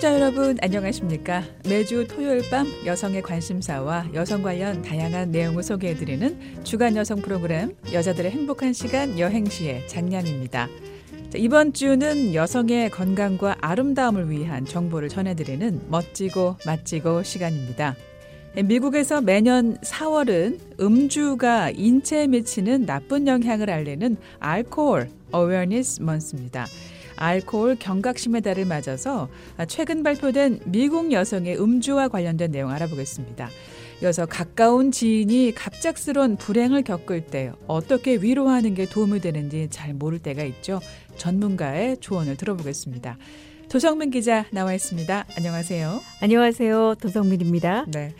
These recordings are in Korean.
청취자 여러분 안녕하십니까? 매주 토요일 밤 여성의 관심사와 여성 관련 다양한 내용을 소개해드리는 주간 여성 프로그램 여자들의 행복한 시간 여행시의 장량입니다. 이번 주는 여성의 건강과 아름다움을 위한 정보를 전해드리는 멋지고 맛지고 시간입니다. 미국에서 매년 4월은 음주가 인체에 미치는 나쁜 영향을 알리는 알코올 어웨어니스 먼스입니다. 알코올 경각심의 달을 맞아서 최근 발표된 미국 여성의 음주와 관련된 내용 알아보겠습니다. 이어서 가까운 지인이 갑작스러운 불행을 겪을 때 어떻게 위로하는 게 도움이 되는지 잘 모를 때가 있죠. 전문가의 조언을 들어보겠습니다. 도성민 기자 나와 있습니다. 안녕하세요. 안녕하세요. 도성민입니다. 네.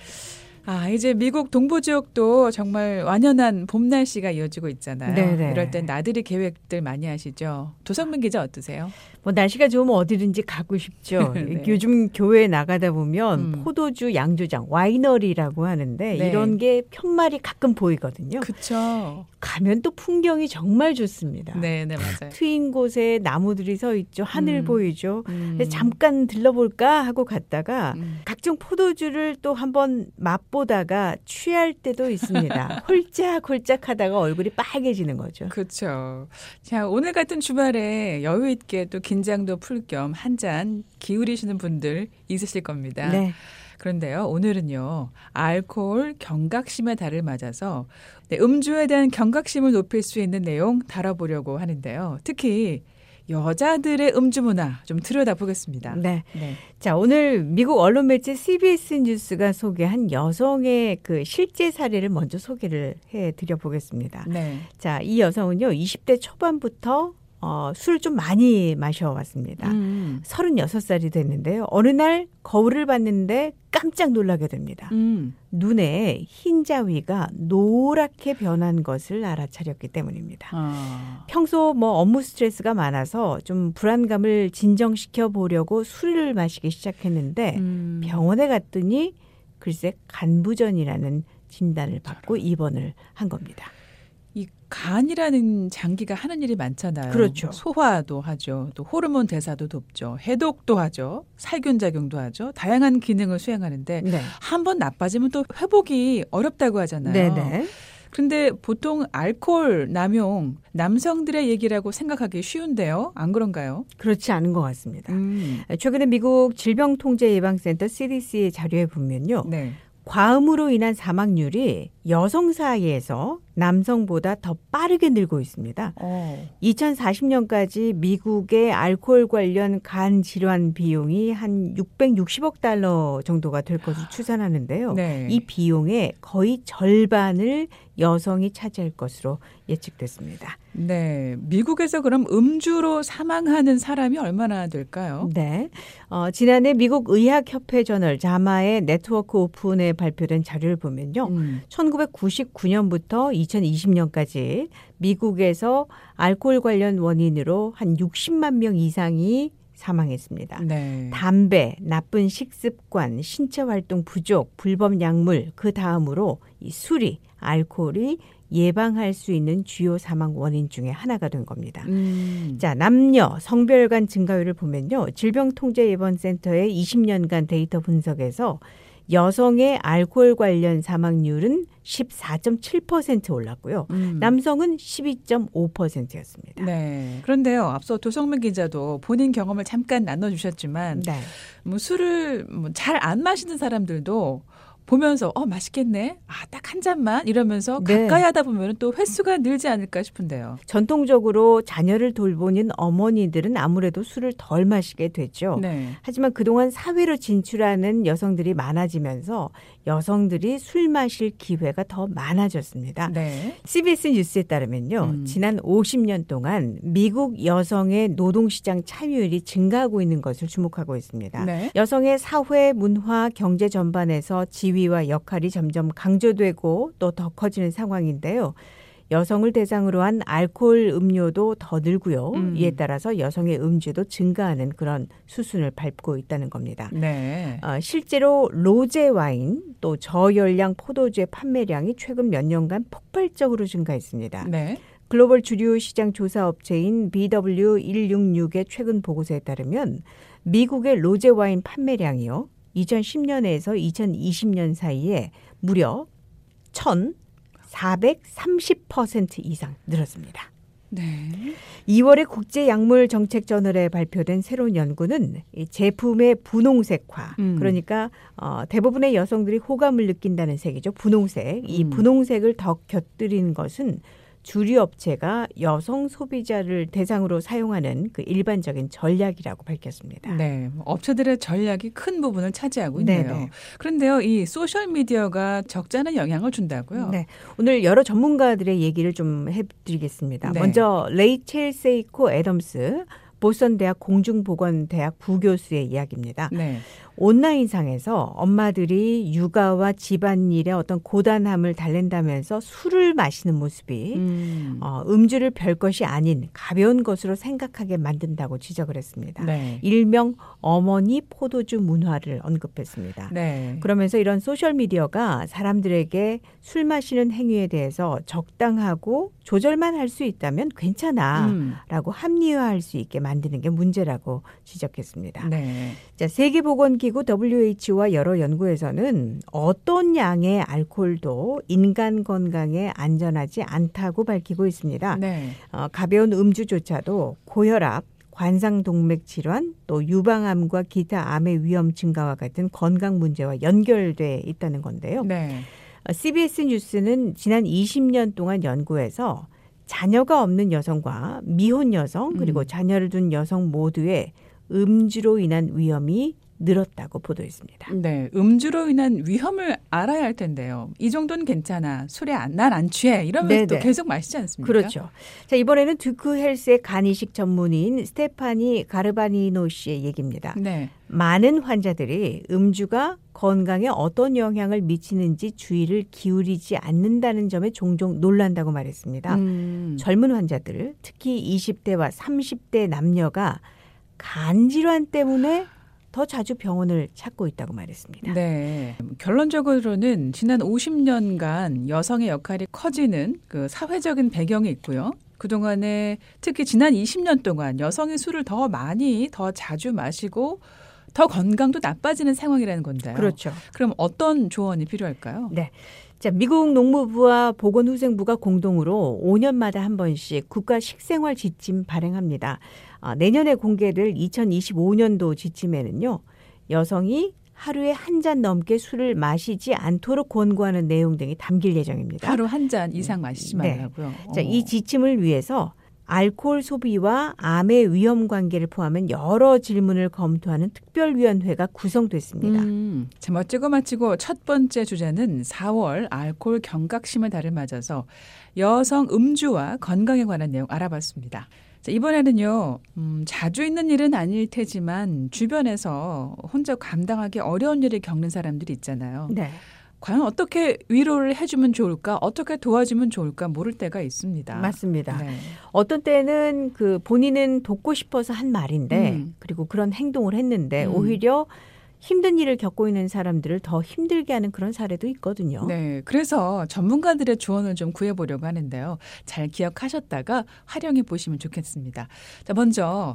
이제 미국 동부 지역도 정말 완연한 봄 날씨가 이어지고 있잖아요. 네네. 이럴 땐 나들이 계획들 많이 하시죠. 도성민 기자 어떠세요? 날씨가 좋으면 어디든지 가고 싶죠. 네. 요즘 교회에 나가다 보면 포도주 양조장, 와이너리라고 하는데 네. 이런 게 편말이 가끔 보이거든요. 그렇죠. 가면 또 풍경이 정말 좋습니다. 네, 맞아요. 트인 곳에 나무들이 서 있죠. 하늘 보이죠. 그래서 잠깐 들러볼까 하고 갔다가 각종 포도주를 또 한번 맛보다가 취할 때도 있습니다. 홀짝홀짝 하다가 얼굴이 빨개지는 거죠. 그렇죠. 자, 오늘 같은 주말에 여유 있게 또 긴장도 풀 겸 한 잔 기울이시는 분들 있으실 겁니다. 네. 그런데요, 오늘은요, 알코올 경각심의 달을 맞아서 음주에 대한 경각심을 높일 수 있는 내용 다뤄보려고 하는데요. 특히 여자들의 음주 문화 좀 들여다보겠습니다. 네. 자, 오늘 미국 언론 매체 CBS 뉴스가 소개한 여성의 그 실제 사례를 먼저 소개를 해드려 보겠습니다. 네. 자, 이 여성은요, 20대 초반부터 술을 좀 많이 마셔왔습니다. 36살이 됐는데요. 어느 날 거울을 봤는데 깜짝 놀라게 됩니다. 눈에 흰자위가 노랗게 변한 것을 알아차렸기 때문입니다. 평소 업무 스트레스가 많아서 좀 불안감을 진정시켜 보려고 술을 마시기 시작했는데 병원에 갔더니 글쎄 간부전이라는 진단을 받고 입원을 한 겁니다. 이 간이라는 장기가 하는 일이 많잖아요. 그렇죠. 소화도 하죠. 또 호르몬 대사도 돕죠. 해독도 하죠. 살균 작용도 하죠. 다양한 기능을 수행하는데 네. 한번 나빠지면 또 회복이 어렵다고 하잖아요. 네네. 그런데 보통 알코올 남용 남성들의 얘기라고 생각하기 쉬운데요. 안 그런가요? 그렇지 않은 것 같습니다. 최근에 미국 질병통제예방센터 CDC의 자료에 보면요. 네. 과음으로 인한 사망률이 여성 사이에서 남성보다 더 빠르게 늘고 있습니다. 2040년까지 미국의 알코올 관련 간 질환 비용이 한 660억 달러 정도가 될 것으로 추산하는데요. 네. 이 비용의 거의 절반을 여성이 차지할 것으로 예측됐습니다. 네, 미국에서 그럼 음주로 사망하는 사람이 얼마나 될까요? 네, 지난해 미국 의학협회 저널 자마의 네트워크 오픈에 발표된 자료를 보면요. 1999년부터 2020년까지 미국에서 알코올 관련 원인으로 한 60만 명 이상이 사망했습니다. 네. 담배, 나쁜 식습관, 신체활동 부족, 불법 약물, 그 다음으로 이 술이, 알코올이 예방할 수 있는 주요 사망 원인 중에 하나가 된 겁니다. 자, 남녀 성별 간 증가율을 보면요. 질병통제예방센터의 20년간 데이터 분석에서 여성의 알코올 관련 사망률은 14.7% 올랐고요. 남성은 12.5%였습니다. 네. 그런데요, 앞서 도성민 기자도 본인 경험을 잠깐 나눠주셨지만 네. 술을 잘 안 마시는 사람들도 보면서 맛있겠네. 딱 한 잔만 이러면서 네. 가까이 하다 보면 또 횟수가 늘지 않을까 싶은데요. 전통적으로 자녀를 돌보는 어머니들은 아무래도 술을 덜 마시게 됐죠. 네. 하지만 그동안 사회로 진출하는 여성들이 많아지면서 여성들이 술 마실 기회가 더 많아졌습니다. 네. CBS 뉴스에 따르면요. 지난 50년 동안 미국 여성의 노동시장 참여율이 증가하고 있는 것을 주목하고 있습니다. 네. 여성의 사회, 문화, 경제 전반에서 지위와 역할이 점점 강조되고 또 더 커지는 상황인데요. 여성을 대상으로 한 알코올 음료도 더 늘고요. 이에 따라서 여성의 음주도 증가하는 그런 수순을 밟고 있다는 겁니다. 네. 실제로 로제 와인 또 저열량 포도주의 판매량이 최근 몇 년간 폭발적으로 증가했습니다. 네. 글로벌 주류 시장 조사 업체인 BW166의 최근 보고서에 따르면 미국의 로제 와인 판매량이요. 2010년에서 2020년 사이에 무려 1,430% 이상 늘었습니다. 네. 2월에 국제약물정책저널에 발표된 새로운 연구는 이 제품의 분홍색화, 그러니까 대부분의 여성들이 호감을 느낀다는 색이죠. 분홍색. 이 분홍색을 더 곁들인 것은 주류 업체가 여성 소비자를 대상으로 사용하는 그 일반적인 전략이라고 밝혔습니다. 네, 업체들의 전략이 큰 부분을 차지하고 있네요. 네네. 그런데요, 이 소셜 미디어가 적지 않은 영향을 준다고요? 네, 오늘 여러 전문가들의 얘기를 좀 해드리겠습니다. 네. 먼저 레이첼 세이코 애덤스 보스턴 대학 공중보건대학 부교수의 이야기입니다. 네. 온라인상에서 엄마들이 육아와 집안일에 어떤 고단함을 달랜다면서 술을 마시는 모습이 음주를 별것이 아닌 가벼운 것으로 생각하게 만든다고 지적을 했습니다. 네. 일명 어머니 포도주 문화를 언급했습니다. 네. 그러면서 이런 소셜미디어가 사람들에게 술 마시는 행위에 대해서 적당하고 조절만 할 수 있다면 괜찮아라고 합리화할 수 있게 만드는 게 문제라고 지적했습니다. 네. 자, 세계보건기구 WHO와 여러 연구에서는 어떤 양의 알코올도 인간 건강에 안전하지 않다고 밝히고 있습니다. 네. 가벼운 음주조차도 고혈압, 관상동맥 질환, 또 유방암과 기타 암의 위험 증가와 같은 건강 문제와 연결돼 있다는 건데요. 네. CBS 뉴스는 지난 20년 동안 연구해서 자녀가 없는 여성과 미혼 여성 그리고 자녀를 둔 여성 모두의 음주로 인한 위험이 늘었다고 보도했습니다. 네, 음주로 인한 위험을 알아야 할 텐데요. 이 정도는 괜찮아. 술에 난 안 취해. 이러면서 또 계속 마시지 않습니까? 그렇죠. 자, 이번에는 듀크 헬스의 간이식 전문의인 스테파니 가르바니노 씨의 얘기입니다. 네. 많은 환자들이 음주가 건강에 어떤 영향을 미치는지 주의를 기울이지 않는다는 점에 종종 놀란다고 말했습니다. 젊은 환자들, 특히 20대와 30대 남녀가 간 질환 때문에 더 자주 병원을 찾고 있다고 말했습니다. 네. 결론적으로는 지난 50년간 여성의 역할이 커지는 그 사회적인 배경이 있고요. 그동안에 특히 지난 20년 동안 여성이 술을 더 많이 더 자주 마시고 더 건강도 나빠지는 상황이라는 건데요. 그렇죠. 그럼 어떤 조언이 필요할까요? 네. 자, 미국 농무부와 보건후생부가 공동으로 5년마다 한 번씩 국가 식생활 지침 발행합니다. 내년에 공개될 2025년도 지침에는요. 여성이 하루에 한 잔 넘게 술을 마시지 않도록 권고하는 내용 등이 담길 예정입니다. 하루 한 잔 이상 마시지 말라고요. 네. 자, 이 지침을 위해서 알코올 소비와 암의 위험 관계를 포함한 여러 질문을 검토하는 특별위원회가 구성됐습니다. 자, 멋지고 마치고 첫 번째 주제는 4월 알코올 경각심의 달을 맞아서 여성 음주와 건강에 관한 내용 알아봤습니다. 자, 이번에는요. 자주 있는 일은 아닐 테지만 주변에서 혼자 감당하기 어려운 일을 겪는 사람들이 있잖아요. 네. 과연 어떻게 위로를 해주면 좋을까? 어떻게 도와주면 좋을까? 모를 때가 있습니다. 맞습니다. 네. 어떤 때는 그 본인은 돕고 싶어서 한 말인데 그리고 그런 행동을 했는데 오히려 힘든 일을 겪고 있는 사람들을 더 힘들게 하는 그런 사례도 있거든요. 네, 그래서 전문가들의 조언을 좀 구해보려고 하는데요. 잘 기억하셨다가 활용해 보시면 좋겠습니다. 자, 먼저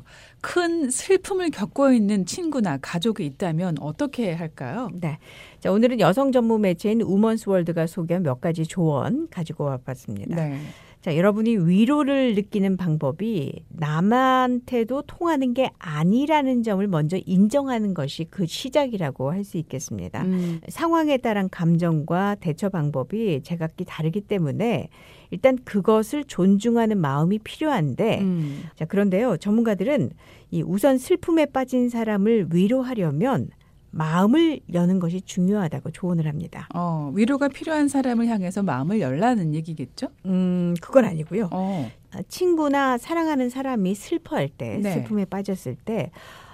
큰 슬픔을 겪고 있는 친구나 가족이 있다면 어떻게 할까요? 네, 자, 오늘은 여성 전문 매체인 우먼스월드가 소개한 몇 가지 조언 가지고 와봤습니다. 네. 자, 여러분이 위로를 느끼는 방법이 남한테도 통하는 게 아니라는 점을 먼저 인정하는 것이 그 시작이라고 할 수 있겠습니다. 상황에 따른 감정과 대처 방법이 제각기 다르기 때문에 일단 그것을 존중하는 마음이 필요한데 자, 그런데요. 전문가들은 이 우선 슬픔에 빠진 사람을 위로하려면 마음을 여는 것이 중요하다고 조언을 합니다. 위로가 필요한 사람을 향해서 마음을 열라는 얘기겠죠? 그건 아니고요. 친구나 사랑하는 사람이 슬퍼할 때, 네. 슬픔에 빠졌을 때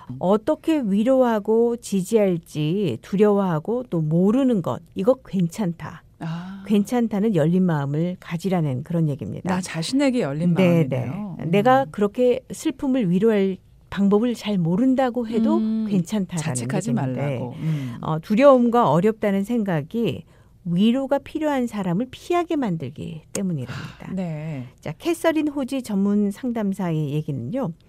어떻게 위로하고 지지할지 두려워하고 또 모르는 것, 이거 괜찮다. 괜찮다는 열린 마음을 가지라는 그런 얘기입니다. 나 자신에게 열린 마음이네요. 내가 그렇게 슬픔을 위로할 방법을 잘 모른다고 해도 괜찮다라는 자책하지 말라고. 두려움과 어렵다는 생각이 위로가 필요한 사람을 피하게 만들기 때문이랍니다. 네. 자, 캐서린 호지 전문 상담사의 얘기는요.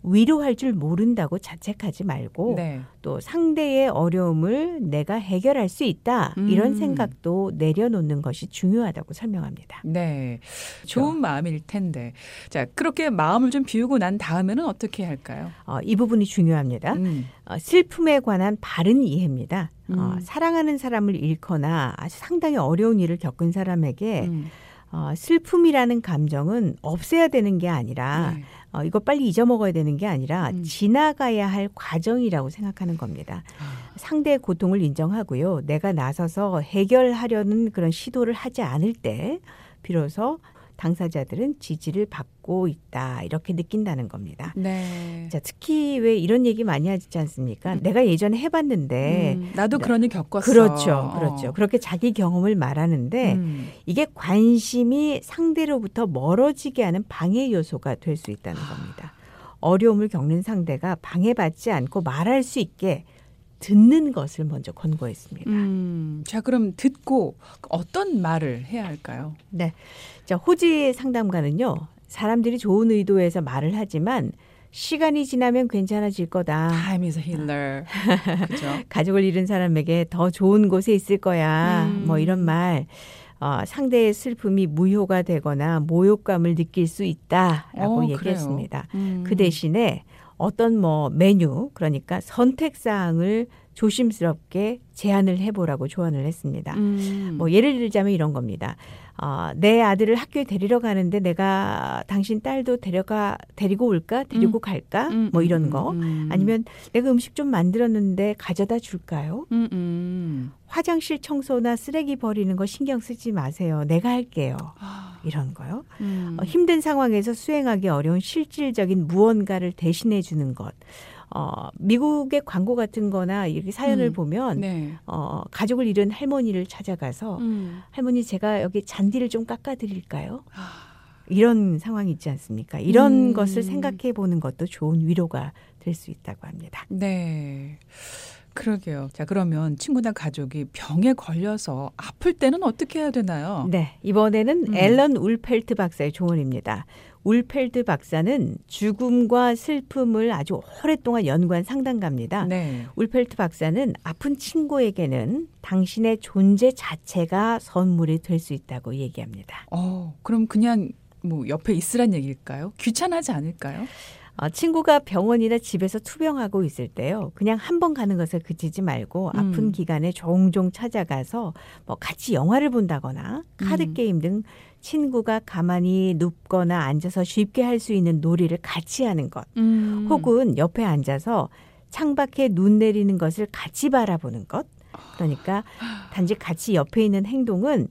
위로할 줄 모른다고 자책하지 말고 네. 또 상대의 어려움을 내가 해결할 수 있다. 이런 생각도 내려놓는 것이 중요하다고 설명합니다. 네, 좋은 마음일 텐데. 자, 그렇게 마음을 좀 비우고 난 다음에는 어떻게 할까요? 이 부분이 중요합니다. 슬픔에 관한 바른 이해입니다. 사랑하는 사람을 잃거나 아주 상당히 어려운 일을 겪은 사람에게 슬픔이라는 감정은 없애야 되는 게 아니라 네. 이거 빨리 잊어먹어야 되는 게 아니라 지나가야 할 과정이라고 생각하는 겁니다. 상대의 고통을 인정하고요. 내가 나서서 해결하려는 그런 시도를 하지 않을 때 비로소 당사자들은 지지를 받고 있다 이렇게 느낀다는 겁니다. 네. 자, 특히 왜 이런 얘기 많이 하지 않습니까? 내가 예전에 해봤는데 나도 그런 일 겪었어. 그렇죠. 그렇게 자기 경험을 말하는데 이게 관심이 상대로부터 멀어지게 하는 방해 요소가 될 수 있다는 겁니다. 어려움을 겪는 상대가 방해받지 않고 말할 수 있게 듣는 것을 먼저 권고했습니다. 자, 그럼 듣고 어떤 말을 해야 할까요? 네. 자, 호지 상담가는요. 사람들이 좋은 의도에서 말을 하지만 시간이 지나면 괜찮아질 거다. Time is a healer. 그렇죠? 가족을 잃은 사람에게 더 좋은 곳에 있을 거야. 뭐 이런 말. 상대의 슬픔이 무효가 되거나 모욕감을 느낄 수 있다라고 얘기했습니다. 그 대신에 어떤 메뉴 그러니까 선택사항을 조심스럽게 제안을 해보라고 조언을 했습니다. 예를 들자면 이런 겁니다. 내 아들을 학교에 데리러 가는데 내가 당신 딸도 데리고 올까? 데리고 갈까? 이런 거. 아니면 내가 음식 좀 만들었는데 가져다 줄까요? 화장실 청소나 쓰레기 버리는 거 신경 쓰지 마세요. 내가 할게요. 이런 거요. 힘든 상황에서 수행하기 어려운 실질적인 무언가를 대신해 주는 것. 미국의 광고 같은 거나 이렇게 사연을 보면 네. 가족을 잃은 할머니를 찾아가서 할머니 제가 여기 잔디를 좀 깎아드릴까요? 이런 상황이 있지 않습니까? 이런 것을 생각해 보는 것도 좋은 위로가 될 수 있다고 합니다. 네. 그러게요. 자, 그러면 친구나 가족이 병에 걸려서 아플 때는 어떻게 해야 되나요? 네. 이번에는 앨런 울펠트 박사의 조언입니다. 울펠트 박사는 죽음과 슬픔을 아주 오랫동안 연구한 상담가입니다. 네. 울펠트 박사는 아픈 친구에게는 당신의 존재 자체가 선물이 될 수 있다고 얘기합니다. 그럼 그냥 옆에 있으란 얘기일까요? 귀찮아하지 않을까요? 친구가 병원이나 집에서 투병하고 있을 때요. 그냥 한 번 가는 것에 그치지 말고 아픈 기간에 종종 찾아가서 같이 영화를 본다거나 카드게임 등 친구가 가만히 눕거나 앉아서 쉽게 할 수 있는 놀이를 같이 하는 것. 혹은 옆에 앉아서 창밖에 눈 내리는 것을 같이 바라보는 것. 그러니까 단지 같이 옆에 있는 행동은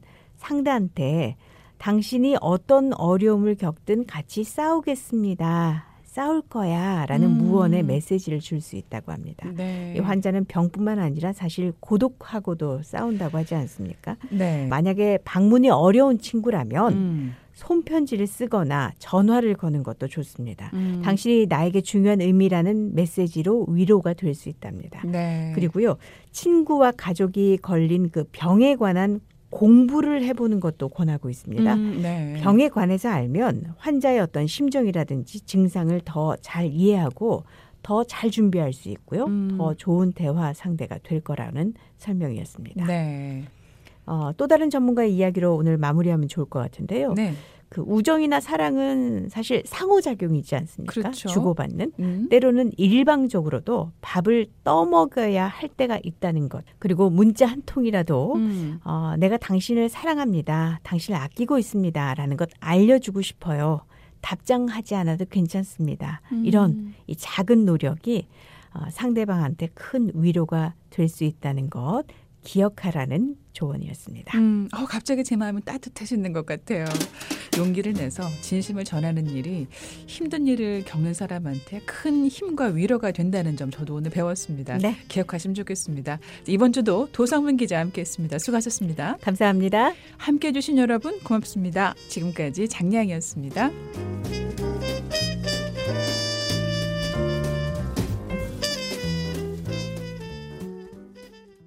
상대한테 당신이 어떤 어려움을 겪든 같이 싸우겠습니다. 싸울 거야 라는 무언의 메시지를 줄 수 있다고 합니다. 네. 이 환자는 병뿐만 아니라 사실 고독하고도 싸운다고 하지 않습니까? 네. 만약에 방문이 어려운 친구라면 손편지를 쓰거나 전화를 거는 것도 좋습니다. 당신이 나에게 중요한 의미라는 메시지로 위로가 될 수 있답니다. 네. 그리고요. 친구와 가족이 걸린 그 병에 관한 공부를 해보는 것도 권하고 있습니다. 네. 병에 관해서 알면 환자의 어떤 심정이라든지 증상을 더 잘 이해하고 더 잘 준비할 수 있고요. 더 좋은 대화 상대가 될 거라는 설명이었습니다. 네. 또 다른 전문가의 이야기로 오늘 마무리하면 좋을 것 같은데요. 네. 그 우정이나 사랑은 사실 상호작용이 있지 않습니까? 그렇죠. 주고받는. 때로는 일방적으로도 밥을 떠먹어야 할 때가 있다는 것. 그리고 문자 한 통이라도 내가 당신을 사랑합니다. 당신을 아끼고 있습니다. 라는 것 알려주고 싶어요. 답장하지 않아도 괜찮습니다. 이런 이 작은 노력이 상대방한테 큰 위로가 될 수 있다는 것. 기억하라는 조언이었습니다. 갑자기 제 마음이 따뜻해지는 것 같아요. 용기를 내서 진심을 전하는 일이 힘든 일을 겪는 사람한테 큰 힘과 위로가 된다는 점 저도 오늘 배웠습니다. 네. 기억하시면 좋겠습니다. 이번 주도 도성문 기자 함께했습니다. 수고하셨습니다. 감사합니다. 함께해 주신 여러분 고맙습니다. 지금까지 장량이었습니다.